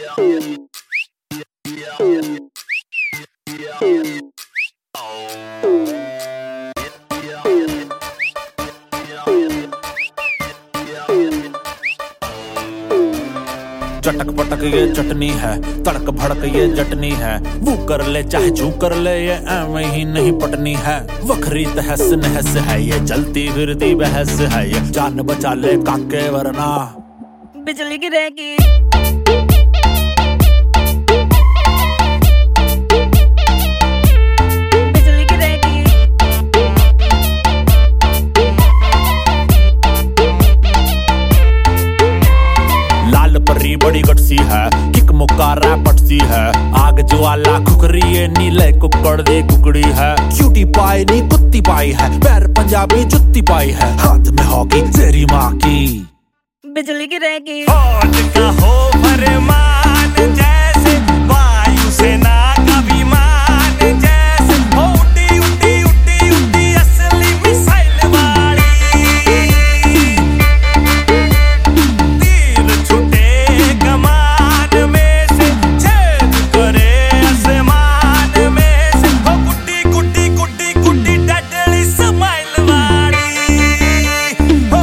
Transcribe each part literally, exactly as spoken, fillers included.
चटक पटक ये चटनी है, तड़क भड़क ये जटनी है। वो कर ले चाहे जू कर ले, ये एवं ही नहीं पटनी है। वखरी तहस नहस है, ये जलती फिरती बहस है। ये जान बचा ले काके वरना बिजली गिरेगी। बड़ी गटसी है, किक मुक्का रैपट सी है। आग ज्वाला खुकरी ये नीले कुकड़ दी कुकड़ी है। क्यूटी पाई नी कुत्ती पाई है, पैर पंजाबी जुत्ती पाई है। हाथ में हॉकी तेरी माँ की बिजली गिरेगी। फौज का हो फरमान जैसे वायु सेना का विमान जैसे। उड़ी उड़ी उड़ी उड़ी असली मिसाइल वाली। तीर छुटे कमान में से, छेद करे आसमान में से। हो गुड्डी गुड्डी गुड्डी गुड्डी डडली स्माइल वाली। हो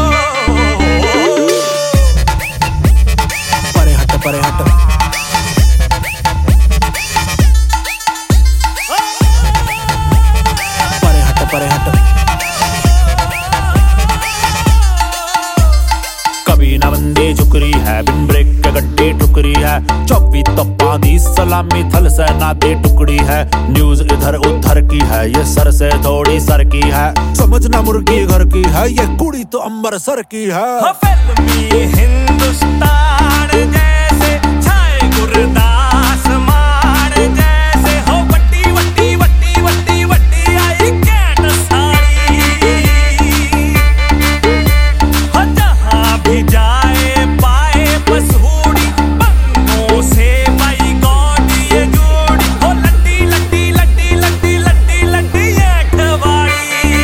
परे हट परे हट परे हट परे हट। कभी ना बंदी झुकरी है, बिन ब्रेक के गड्डी ठुकरी है। चौबी तप्पा दी सलामी थल सेना दी टुकड़ी है। न्यूज इधर उधर की है, ये सर से थोड़ी सर की है। समझना मुर्गी घर की है, ये कुड़ी तो अमृतसर की है। फिल्मी हिंदुस्तान जैसे छाए गुरदास मान जैसे। हो वट्टी वट्टी वट्टी वट्टी वट्टी आई कैट साड़ी। हो जहाँ भी जाए पाए बसूड़ी, बंगों से बाई गौड़ी ये जोड़ी। हो लड्डी लड्डी लड्डी लड्डी लड्डी लड्डी ये ठवाड़ी।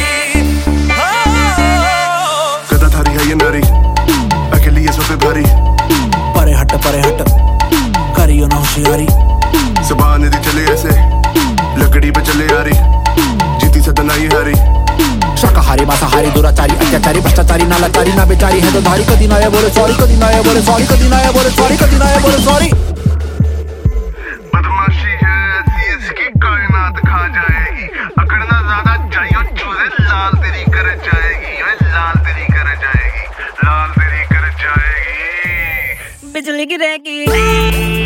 गदा थारी है ये नारी, अकेली ये सोफे भारी। परे हट परे हट करियो ना होशियारी। ज़बान दी चले ऐसे, लकड़ी पे चले यारी। जीती सदना ये हारी। शाकाहारी मांसाहारी दुराचारी अत्याचारी भ्रष्टाचारी ना लाचारी ना बेचारी है तो धारी। कदी ना ये बोले सॉरी, कदी ना ये बोले सॉरी, कदी ना ये बोले सॉरी, कदी ना ये बोले सॉरी। बदमाशी है ऐसी इसकी कायनात खा जाएगी। अकड़ना ज्यादा चाहिए चूहे लाल तेरी कर जाएगी। लाल तेरी कर जाएगी, लाल तेरी कर जाएगी। बिजली गिरेगी।